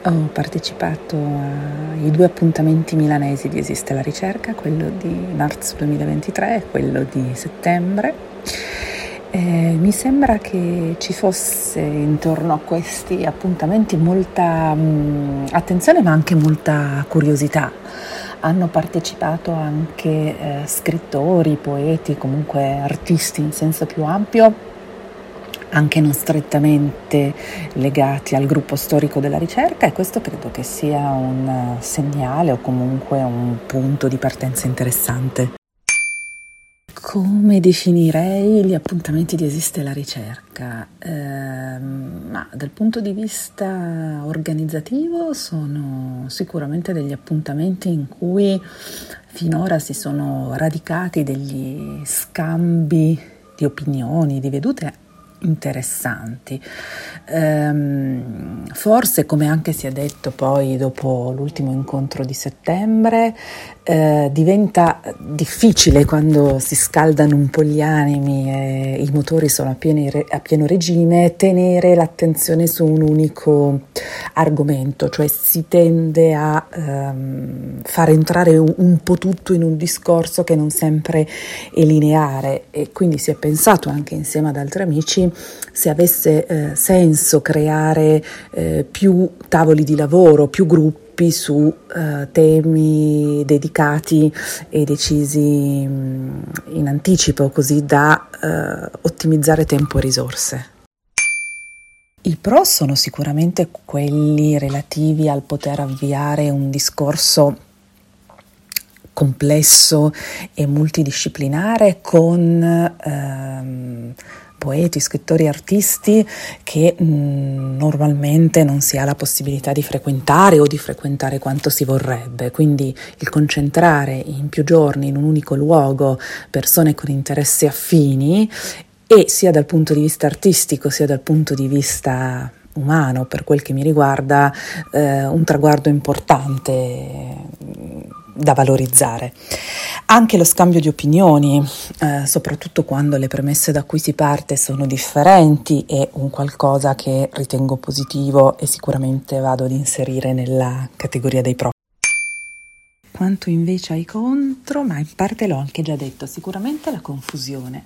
Ho partecipato ai 2 appuntamenti milanesi di Esiste la ricerca, quello di marzo 2023 e quello di settembre. Mi sembra che ci fosse intorno a questi appuntamenti molta attenzione, ma anche molta curiosità. Hanno partecipato anche scrittori, poeti, comunque artisti in senso più ampio, anche non strettamente legati al gruppo storico della ricerca, e questo credo che sia un segnale o comunque un punto di partenza interessante. Come definirei gli appuntamenti di Esiste la ricerca? Ma dal punto di vista organizzativo sono sicuramente degli appuntamenti in cui finora si sono radicati degli scambi di opinioni, di vedute interessanti. Forse, come anche si è detto poi dopo l'ultimo incontro di settembre, diventa difficile quando si scaldano un po' gli animi e i motori sono a pieno regime tenere l'attenzione su un unico argomento, cioè si tende a far entrare un po' tutto in un discorso che non sempre è lineare, e quindi si è pensato anche insieme ad altri amici se avesse senso creare più tavoli di lavoro, più gruppi su temi dedicati e decisi in anticipo, così da ottimizzare tempo e risorse. I pro sono sicuramente quelli relativi al poter avviare un discorso complesso e multidisciplinare con poeti, scrittori, artisti che normalmente non si ha la possibilità di frequentare o di frequentare quanto si vorrebbe. Quindi il concentrare in più giorni in un unico luogo persone con interessi affini, e sia dal punto di vista artistico sia dal punto di vista umano, per quel che mi riguarda, un traguardo importante da valorizzare. Anche lo scambio di opinioni, soprattutto quando le premesse da cui si parte sono differenti, è un qualcosa che ritengo positivo e sicuramente vado ad inserire nella categoria dei pro. Quanto invece ai contro, ma in parte l'ho anche già detto, sicuramente la confusione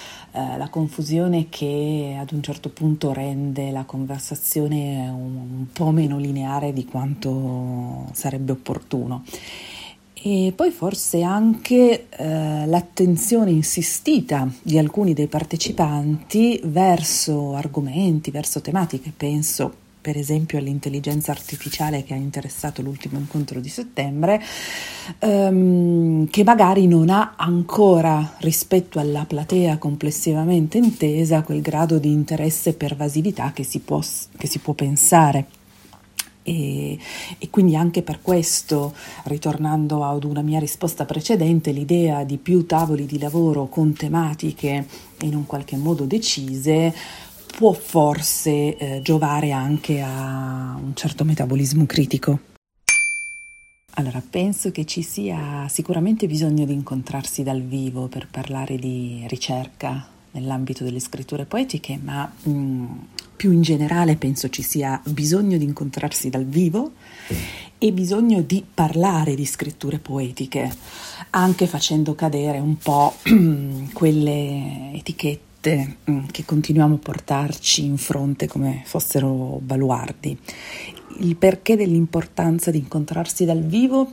che ad un certo punto rende la conversazione un po' meno lineare di quanto sarebbe opportuno. E poi forse anche l'attenzione insistita di alcuni dei partecipanti verso argomenti, verso tematiche. Penso per esempio all'intelligenza artificiale che ha interessato l'ultimo incontro di settembre, che magari non ha ancora, rispetto alla platea complessivamente intesa, quel grado di interesse e pervasività che si può pensare. E quindi anche per questo, ritornando ad una mia risposta precedente, l'idea di più tavoli di lavoro con tematiche in un qualche modo decise può forse giovare anche a un certo metabolismo critico. Allora, penso che ci sia sicuramente bisogno di incontrarsi dal vivo per parlare di ricerca nell'ambito delle scritture poetiche, ma più in generale penso ci sia bisogno di incontrarsi dal vivo e bisogno di parlare di scritture poetiche, anche facendo cadere un po' quelle etichette che continuiamo a portarci in fronte come fossero baluardi. Il perché dell'importanza di incontrarsi dal vivo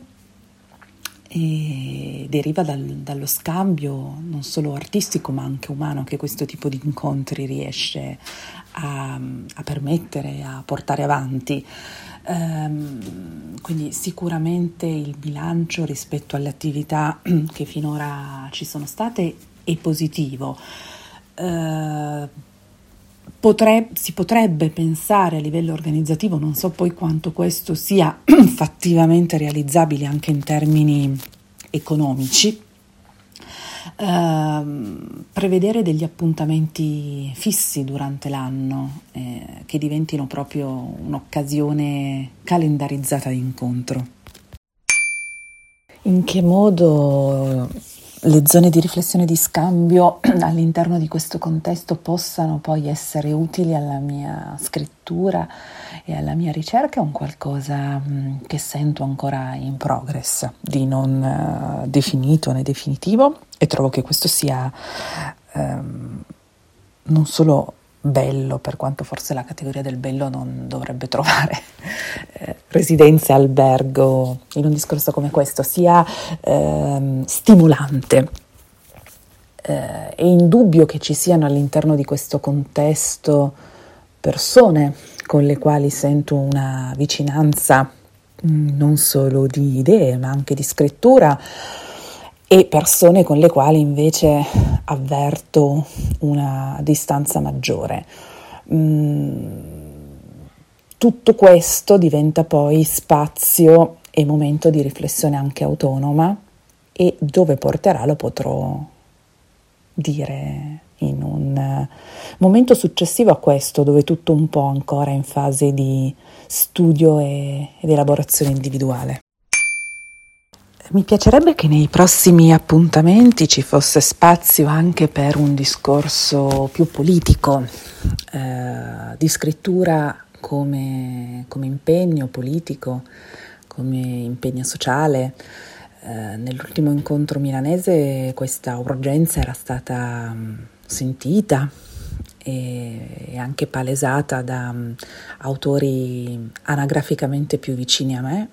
deriva dallo scambio non solo artistico ma anche umano che questo tipo di incontri riesce a permettere, a portare avanti. Quindi sicuramente il bilancio rispetto alle attività che finora ci sono state è positivo. Si potrebbe pensare a livello organizzativo, non so poi quanto questo sia fattivamente realizzabile anche in termini economici, prevedere degli appuntamenti fissi durante l'anno che diventino proprio un'occasione calendarizzata di incontro. In che modo le zone di riflessione e di scambio all'interno di questo contesto possano poi essere utili alla mia scrittura e alla mia ricerca è un qualcosa che sento ancora in progress, di non definito né definitivo, e trovo che questo sia non solo bello, per quanto forse la categoria del bello non dovrebbe trovare residenza e albergo in un discorso come questo, sia stimolante. È indubbio che ci siano all'interno di questo contesto persone con le quali sento una vicinanza non solo di idee ma anche di scrittura, e persone con le quali invece avverto una distanza maggiore. Tutto questo diventa poi spazio e momento di riflessione anche autonoma, e dove porterà lo potrò dire in un momento successivo a questo, dove tutto un po' ancora in fase di studio ed elaborazione individuale. Mi piacerebbe che nei prossimi appuntamenti ci fosse spazio anche per un discorso più politico, di scrittura come impegno politico, come impegno sociale. Nell'ultimo incontro milanese questa urgenza era stata sentita e anche palesata da autori anagraficamente più vicini a me.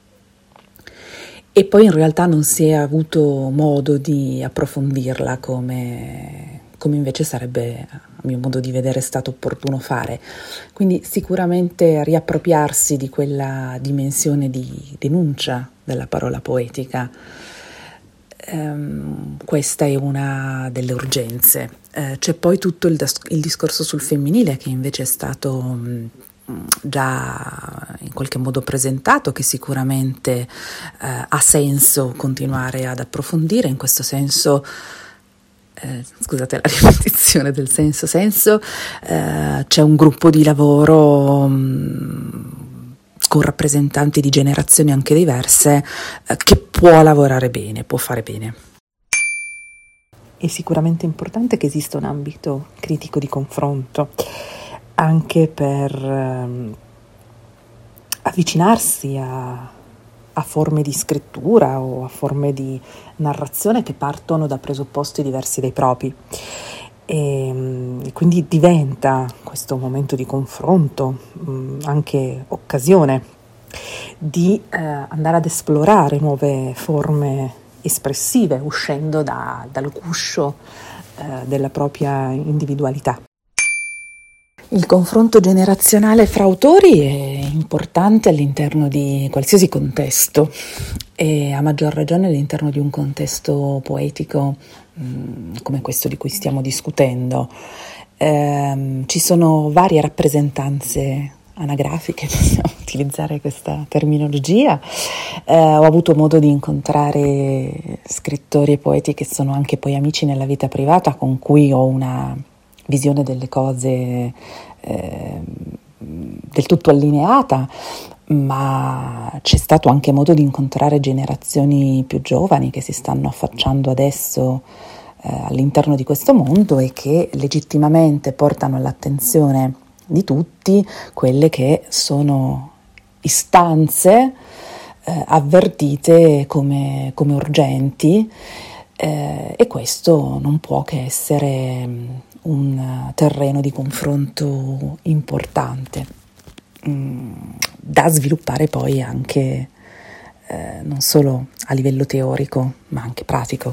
E poi in realtà non si è avuto modo di approfondirla come invece sarebbe, a mio modo di vedere, stato opportuno fare. Quindi sicuramente riappropriarsi di quella dimensione di denuncia della parola poetica. Questa è una delle urgenze. C'è poi tutto il discorso sul femminile, che invece è stato già in qualche modo presentato, che sicuramente ha senso continuare ad approfondire. In questo senso, scusate la ripetizione del senso, c'è un gruppo di lavoro con rappresentanti di generazioni anche diverse che può lavorare bene, può fare bene. È sicuramente importante che esista un ambito critico di confronto, anche per avvicinarsi a forme di scrittura o a forme di narrazione che partono da presupposti diversi dai propri. E quindi diventa questo momento di confronto anche occasione di andare ad esplorare nuove forme espressive, uscendo dal guscio della propria individualità. Il confronto generazionale fra autori è importante all'interno di qualsiasi contesto, e a maggior ragione all'interno di un contesto poetico come questo di cui stiamo discutendo. Ci sono varie rappresentanze anagrafiche, possiamo utilizzare questa terminologia. Ho avuto modo di incontrare scrittori e poeti che sono anche poi amici nella vita privata, con cui ho una visione delle cose del tutto allineata, ma c'è stato anche modo di incontrare generazioni più giovani che si stanno affacciando adesso all'interno di questo mondo e che legittimamente portano all'attenzione di tutti quelle che sono istanze avvertite come urgenti, e questo non può che essere un terreno di confronto importante da sviluppare poi anche non solo a livello teorico ma anche pratico.